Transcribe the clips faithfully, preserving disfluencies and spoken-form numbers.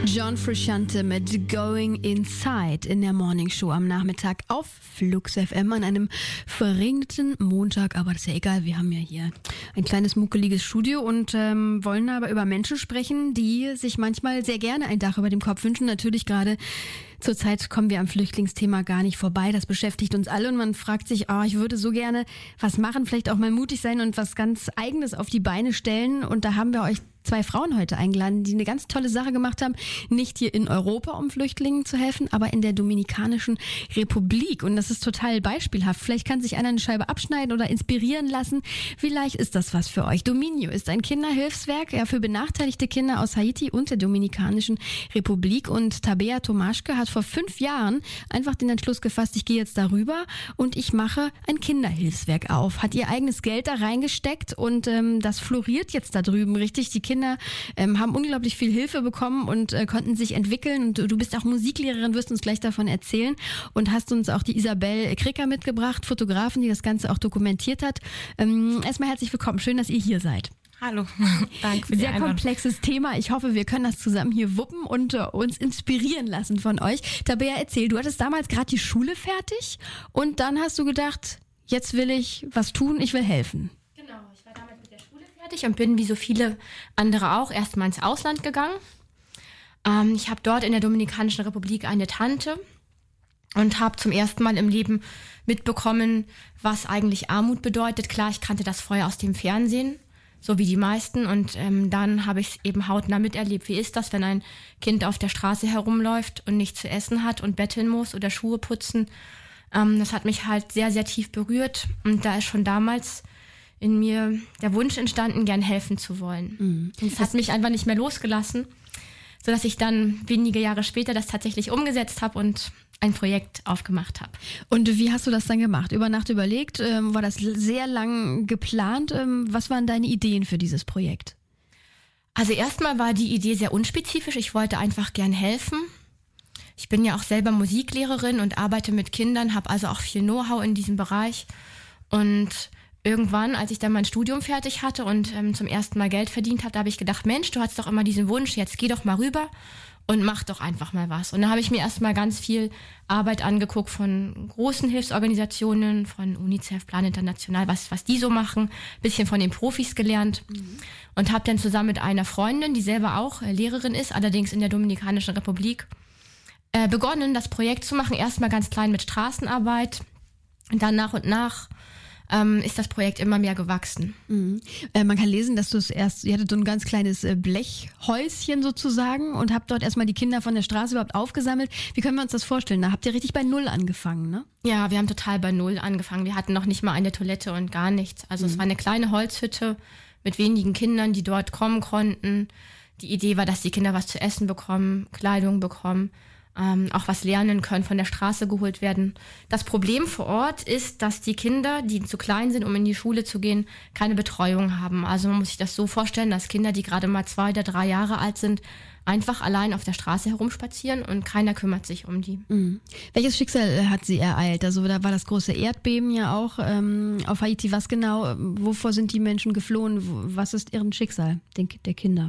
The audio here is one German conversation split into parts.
John Frusciante mit Going Inside in der Morning Show am Nachmittag auf Flux F M an einem verregneten Montag. Aber das ist ja egal, wir haben ja hier ein kleines muckeliges Studio und ähm, wollen aber über Menschen sprechen, die sich manchmal sehr gerne ein Dach über dem Kopf wünschen. Natürlich gerade zurzeit kommen wir am Flüchtlingsthema gar nicht vorbei. Das beschäftigt uns alle und man fragt sich, oh, ich würde so gerne was machen, vielleicht auch mal mutig sein und was ganz Eigenes auf die Beine stellen. Und da haben wir euch zwei Frauen heute eingeladen, die eine ganz tolle Sache gemacht haben. Nicht hier in Europa, um Flüchtlingen zu helfen, aber in der Dominikanischen Republik. Und das ist total beispielhaft. Vielleicht kann sich einer eine Scheibe abschneiden oder inspirieren lassen. Vielleicht ist das was für euch. Dominio ist ein Kinderhilfswerk ja, für benachteiligte Kinder aus Haiti und der Dominikanischen Republik. Und Tabea Tomaschke hat vor fünf Jahren einfach den Entschluss gefasst, ich gehe jetzt darüber und ich mache ein Kinderhilfswerk auf. Hat ihr eigenes Geld da reingesteckt und ähm, das floriert jetzt da drüben richtig. Die Kinder Kinder ähm, haben unglaublich viel Hilfe bekommen und äh, konnten sich entwickeln. Und du, du bist auch Musiklehrerin, wirst uns gleich davon erzählen und hast uns auch die Isabel Kricker mitgebracht, Fotografin, die das Ganze auch dokumentiert hat. Ähm, erstmal herzlich willkommen. Schön, dass ihr hier seid. Hallo, danke für die Sehr Einladung. Komplexes Thema. Ich hoffe, wir können das zusammen hier wuppen und uh, uns inspirieren lassen von euch. Tabea, erzähl, du hattest damals gerade die Schule fertig und dann hast du gedacht, jetzt will ich was tun, ich will helfen. Genau, ich war damals mit der Schule fertig und bin wie so viele andere auch erstmal ins Ausland gegangen. Ähm, ich habe dort in der Dominikanischen Republik eine Tante und habe zum ersten Mal im Leben mitbekommen, was eigentlich Armut bedeutet. Klar, ich kannte das vorher aus dem Fernsehen, so wie die meisten. Und ähm, dann habe ich es eben hautnah miterlebt. Wie ist das, wenn ein Kind auf der Straße herumläuft und nichts zu essen hat und betteln muss oder Schuhe putzen? Ähm, das hat mich halt sehr, sehr tief berührt. Und da ist schon damals in mir der Wunsch entstanden, gern helfen zu wollen. Mhm. Und es hat mich einfach nicht mehr losgelassen, sodass ich dann wenige Jahre später das tatsächlich umgesetzt habe und ein Projekt aufgemacht habe. Und wie hast du das dann gemacht? Über Nacht überlegt? Ähm, war das sehr lang geplant? Ähm, was waren deine Ideen für dieses Projekt? Also erstmal war die Idee sehr unspezifisch. Ich wollte einfach gern helfen. Ich bin ja auch selber Musiklehrerin und arbeite mit Kindern, habe also auch viel Know-how in diesem Bereich. Und irgendwann, als ich dann mein Studium fertig hatte und ähm, zum ersten Mal Geld verdient habe, da habe ich gedacht, Mensch, du hast doch immer diesen Wunsch, jetzt geh doch mal rüber und mach doch einfach mal was. Und da habe ich mir erstmal ganz viel Arbeit angeguckt von großen Hilfsorganisationen, von UNICEF, Plan International, was was die so machen, bisschen von den Profis gelernt mhm. und habe dann zusammen mit einer Freundin, die selber auch äh, Lehrerin ist, allerdings in der Dominikanischen Republik, äh, begonnen, das Projekt zu machen. Erstmal ganz klein mit Straßenarbeit und dann nach und nach Ähm, ist das Projekt immer mehr gewachsen. Mhm. Äh, man kann lesen, dass du es erst, ihr hattet so ein ganz kleines äh, Blechhäuschen sozusagen und habt dort erstmal die Kinder von der Straße überhaupt aufgesammelt. Wie können wir uns das vorstellen? Da habt ihr richtig bei Null angefangen, ne? Ja, wir haben total bei Null angefangen. Wir hatten noch nicht mal eine Toilette und gar nichts. Also mhm. es war eine kleine Holzhütte mit wenigen Kindern, die dort kommen konnten. Die Idee war, dass die Kinder was zu essen bekommen, Kleidung bekommen, Ähm, auch was lernen können, von der Straße geholt werden. Das Problem vor Ort ist, dass die Kinder, die zu klein sind, um in die Schule zu gehen, keine Betreuung haben. Also man muss sich das so vorstellen, dass Kinder, die gerade mal zwei oder drei Jahre alt sind, einfach allein auf der Straße herumspazieren und keiner kümmert sich um die. Mhm. Welches Schicksal hat sie ereilt? Also da war das große Erdbeben ja auch ähm, auf Haiti. Was genau, wovor sind die Menschen geflohen? Was ist deren Schicksal, der Kinder?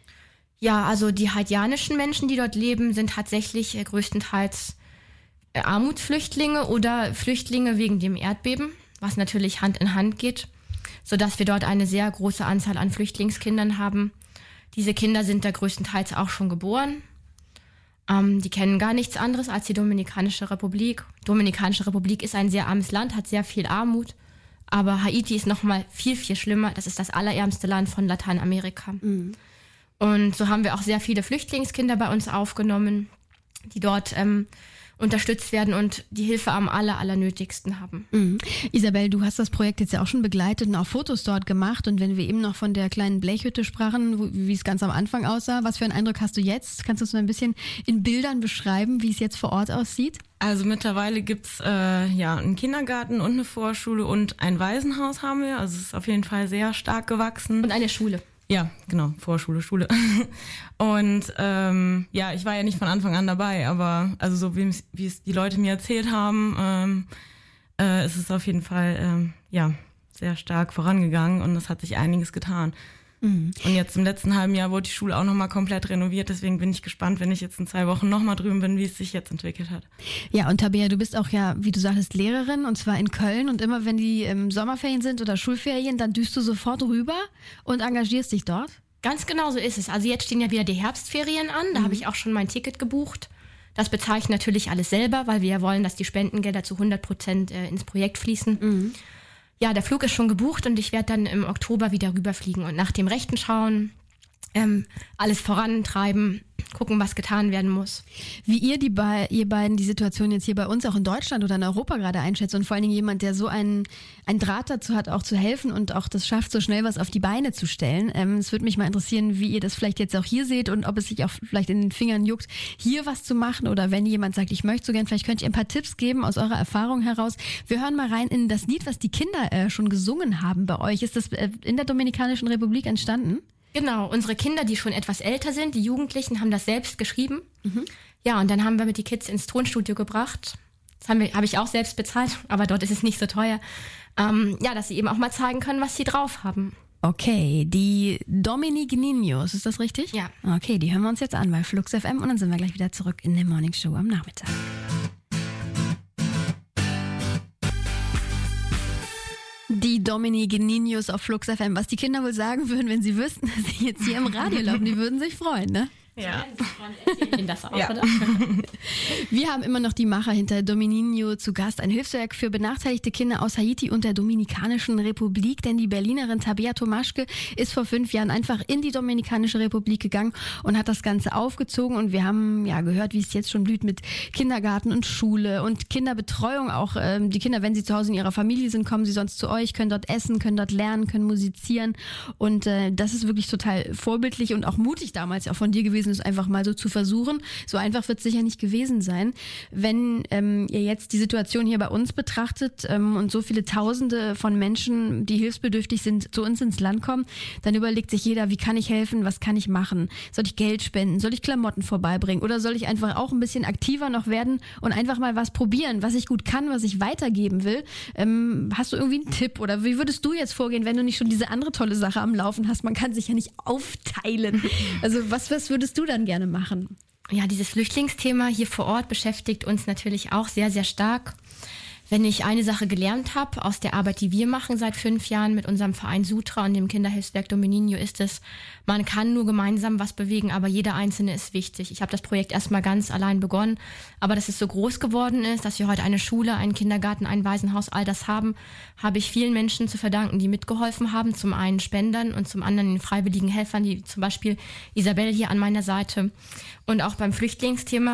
Ja, also die haitianischen Menschen, die dort leben, sind tatsächlich äh, größtenteils äh, Armutsflüchtlinge oder Flüchtlinge wegen dem Erdbeben, was natürlich Hand in Hand geht, sodass wir dort eine sehr große Anzahl an Flüchtlingskindern haben. Diese Kinder sind da größtenteils auch schon geboren. Ähm, die kennen gar nichts anderes als die Dominikanische Republik. Dominikanische Republik ist ein sehr armes Land, hat sehr viel Armut. Aber Haiti ist noch mal viel, viel schlimmer. Das ist das allerärmste Land von Lateinamerika. Mhm. Und so haben wir auch sehr viele Flüchtlingskinder bei uns aufgenommen, die dort ähm, unterstützt werden und die Hilfe am aller, allernötigsten haben. Mhm. Isabel, du hast das Projekt jetzt ja auch schon begleitet und auch Fotos dort gemacht. Und wenn wir eben noch von der kleinen Blechhütte sprachen, wo, wie es ganz am Anfang aussah, was für einen Eindruck hast du jetzt? Kannst du es mal ein bisschen in Bildern beschreiben, wie es jetzt vor Ort aussieht? Also mittlerweile gibt's äh, ja einen Kindergarten und eine Vorschule und ein Waisenhaus haben wir. Also es ist auf jeden Fall sehr stark gewachsen. Und eine Schule. Ja, genau, Vorschule, Schule. Und ähm, ja, ich war ja nicht von Anfang an dabei, aber also so wie, wie es die Leute mir erzählt haben, ähm, äh, ist es auf jeden Fall ähm, ja sehr stark vorangegangen und es hat sich einiges getan. Mhm. Und jetzt im letzten halben Jahr wurde die Schule auch nochmal komplett renoviert. Deswegen bin ich gespannt, wenn ich jetzt in zwei Wochen nochmal drüben bin, wie es sich jetzt entwickelt hat. Ja, und Tabea, du bist auch ja, wie du sagtest, Lehrerin und zwar in Köln. Und immer wenn die ähm, Sommerferien sind oder Schulferien, dann düst du sofort rüber und engagierst dich dort? Ganz genau so ist es. Also jetzt stehen ja wieder die Herbstferien an. Da mhm. habe ich auch schon mein Ticket gebucht. Das bezahle ich natürlich alles selber, weil wir ja wollen, dass die Spendengelder zu hundert Prozent äh, ins Projekt fließen. Mhm. Ja, der Flug ist schon gebucht und ich werde dann im Oktober wieder rüberfliegen und nach dem Rechten schauen, ähm, alles vorantreiben, gucken, was getan werden muss. Wie ihr die be- ihr beiden die Situation jetzt hier bei uns auch in Deutschland oder in Europa gerade einschätzt und vor allen Dingen jemand, der so einen, einen Draht dazu hat, auch zu helfen und auch das schafft, so schnell was auf die Beine zu stellen. Ähm, es würde mich mal interessieren, wie ihr das vielleicht jetzt auch hier seht und ob es sich auch vielleicht in den Fingern juckt, hier was zu machen oder wenn jemand sagt, ich möchte so gern, vielleicht könnt ihr ein paar Tipps geben aus eurer Erfahrung heraus. Wir hören mal rein in das Lied, was die Kinder äh, schon gesungen haben bei euch. Ist das äh, in der Dominikanischen Republik entstanden? Genau, unsere Kinder, die schon etwas älter sind, die Jugendlichen, haben das selbst geschrieben. Mhm. Ja, und dann haben wir mit die Kids ins Tonstudio gebracht. Das haben wir, habe ich auch selbst bezahlt, aber dort ist es nicht so teuer. Ähm, ja, dass sie eben auch mal zeigen können, was sie drauf haben. Okay, die Dominique Niños, ist das richtig? Ja. Okay, die hören wir uns jetzt an bei Flux F M und dann sind wir gleich wieder zurück in der Morning Show am Nachmittag. Die Dominique Niños auf Flux F M. Was die Kinder wohl sagen würden, wenn sie wüssten, dass sie jetzt hier im Radio laufen, die würden sich freuen, ne? Ja. Erzählen das auch, ja. Oder? Wir haben immer noch die Macher hinter Domininho zu Gast, ein Hilfswerk für benachteiligte Kinder aus Haiti und der Dominikanischen Republik, denn die Berlinerin Tabea Tomaschke ist vor fünf Jahren einfach in die Dominikanische Republik gegangen und hat das Ganze aufgezogen und wir haben ja gehört, wie es jetzt schon blüht mit Kindergarten und Schule und Kinderbetreuung auch. Ähm, die Kinder, wenn sie zu Hause in ihrer Familie sind, kommen sie sonst zu euch, können dort essen, können dort lernen, können musizieren und äh, das ist wirklich total vorbildlich und auch mutig damals auch von dir gewesen, es einfach mal so zu versuchen. So einfach wird es sicher nicht gewesen sein. Wenn ähm, ihr jetzt die Situation hier bei uns betrachtet ähm, und so viele Tausende von Menschen, die hilfsbedürftig sind, zu uns ins Land kommen, dann überlegt sich jeder, wie kann ich helfen, was kann ich machen? Soll ich Geld spenden? Soll ich Klamotten vorbeibringen? Oder soll ich einfach auch ein bisschen aktiver noch werden und einfach mal was probieren, was ich gut kann, was ich weitergeben will? Ähm, hast du irgendwie einen Tipp? Oder wie würdest du jetzt vorgehen, wenn du nicht schon diese andere tolle Sache am Laufen hast? Man kann sich ja nicht aufteilen. Also was, was würdest du dann gerne machen? Ja, dieses Flüchtlingsthema hier vor Ort beschäftigt uns natürlich auch sehr, sehr stark. Wenn ich eine Sache gelernt habe aus der Arbeit, die wir machen seit fünf Jahren mit unserem Verein Sutra und dem Kinderhilfswerk Domininho, ist es, man kann nur gemeinsam was bewegen, aber jeder Einzelne ist wichtig. Ich habe das Projekt erstmal ganz allein begonnen, aber dass es so groß geworden ist, dass wir heute eine Schule, einen Kindergarten, ein Waisenhaus, all das haben, habe ich vielen Menschen zu verdanken, die mitgeholfen haben. Zum einen Spendern und zum anderen den freiwilligen Helfern, die zum Beispiel Isabel hier an meiner Seite. Und auch beim Flüchtlingsthema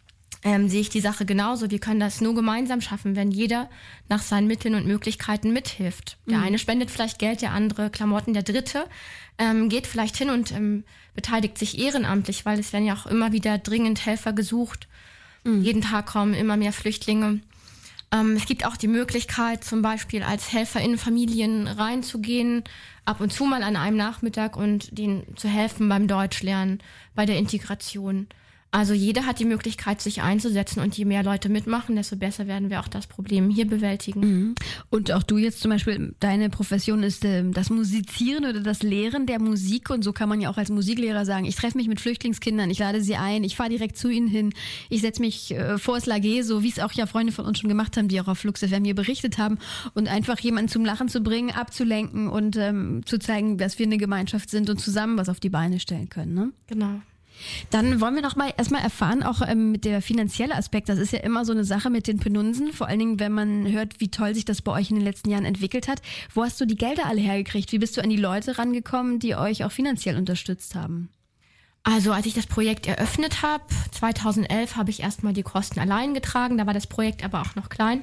Ähm, sehe ich die Sache genauso. Wir können das nur gemeinsam schaffen, wenn jeder nach seinen Mitteln und Möglichkeiten mithilft. Der mhm. eine spendet vielleicht Geld, der andere Klamotten, der dritte ähm, geht vielleicht hin und ähm, beteiligt sich ehrenamtlich, weil es werden ja auch immer wieder dringend Helfer gesucht. Mhm. Jeden Tag kommen immer mehr Flüchtlinge. Ähm, es gibt auch die Möglichkeit, zum Beispiel als Helfer in Familien reinzugehen, ab und zu mal an einem Nachmittag und denen zu helfen beim Deutschlernen, bei der Integration. Also jeder hat die Möglichkeit, sich einzusetzen und je mehr Leute mitmachen, desto besser werden wir auch das Problem hier bewältigen. Mhm. Und auch du jetzt zum Beispiel, deine Profession ist äh, das Musizieren oder das Lehren der Musik und so kann man ja auch als Musiklehrer sagen, ich treffe mich mit Flüchtlingskindern, ich lade sie ein, ich fahre direkt zu ihnen hin, ich setze mich äh, vor das Lager, so wie es auch ja Freunde von uns schon gemacht haben, die auch auf Flux F M hier berichtet haben und einfach jemanden zum Lachen zu bringen, abzulenken und ähm, zu zeigen, dass wir eine Gemeinschaft sind und zusammen was auf die Beine stellen können. Ne? Genau. Dann wollen wir noch mal erstmal erfahren, auch ähm, mit der finanzielle Aspekt, das ist ja immer so eine Sache mit den Penunsen, vor allen Dingen, wenn man hört, wie toll sich das bei euch in den letzten Jahren entwickelt hat. Wo hast du die Gelder alle hergekriegt? Wie bist du an die Leute rangekommen, die euch auch finanziell unterstützt haben? Also als ich das Projekt eröffnet habe, zweitausendelf, habe ich erstmal die Kosten allein getragen, da war das Projekt aber auch noch klein.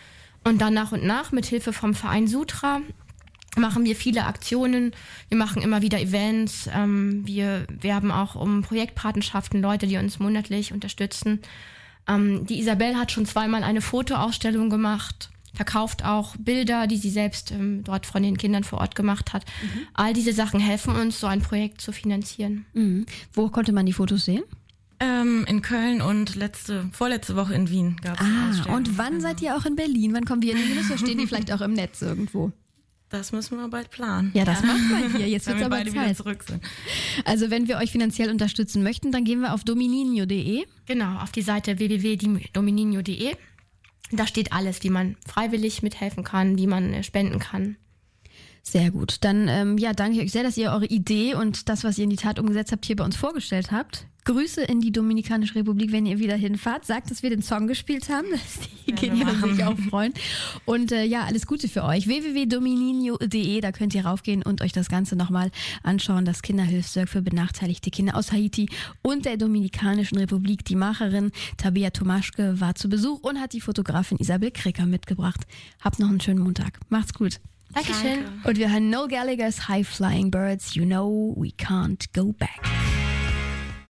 Und dann nach und nach mit Hilfe vom Verein Sutra machen wir viele Aktionen, wir machen immer wieder Events, ähm, wir werben auch um Projektpatenschaften, Leute, die uns monatlich unterstützen. Ähm, die Isabel hat schon zweimal eine Fotoausstellung gemacht, verkauft auch Bilder, die sie selbst ähm, dort von den Kindern vor Ort gemacht hat. Mhm. All diese Sachen helfen uns, so ein Projekt zu finanzieren. Mhm. Wo konnte man die Fotos sehen? Ähm, in Köln und letzte, vorletzte Woche in Wien gab es Ah, und wann seid ihr auch in Berlin? Wann kommen wir in die News? Oder stehen die vielleicht auch im Netz irgendwo? Das müssen wir bald planen. Ja, das ja. machen wir hier. Jetzt wird es aber beide Zeit. Wieder zurück sind. Also wenn wir euch finanziell unterstützen möchten, dann gehen wir auf domininio punkt de. Genau, auf die Seite w w w punkt domininio punkt de. Da steht alles, wie man freiwillig mithelfen kann, wie man spenden kann. Sehr gut. Dann ähm, ja, danke ich euch sehr, dass ihr eure Idee und das, was ihr in die Tat umgesetzt habt, hier bei uns vorgestellt habt. Grüße in die Dominikanische Republik, wenn ihr wieder hinfahrt. Sagt, dass wir den Song gespielt haben, dass die ja, Kinder sich auch freuen. Und äh, ja, alles Gute für euch. w w w punkt domininio punkt de, da könnt ihr raufgehen und euch das Ganze nochmal anschauen. Das Kinderhilfswerk für benachteiligte Kinder aus Haiti und der Dominikanischen Republik. Die Macherin Tabea Tomaschke war zu Besuch und hat die Fotografin Isabel Kricker mitgebracht. Habt noch einen schönen Montag. Macht's gut. Dankeschön. Und wir hören Noel Gallagher's High Flying Birds. You know we can't go back.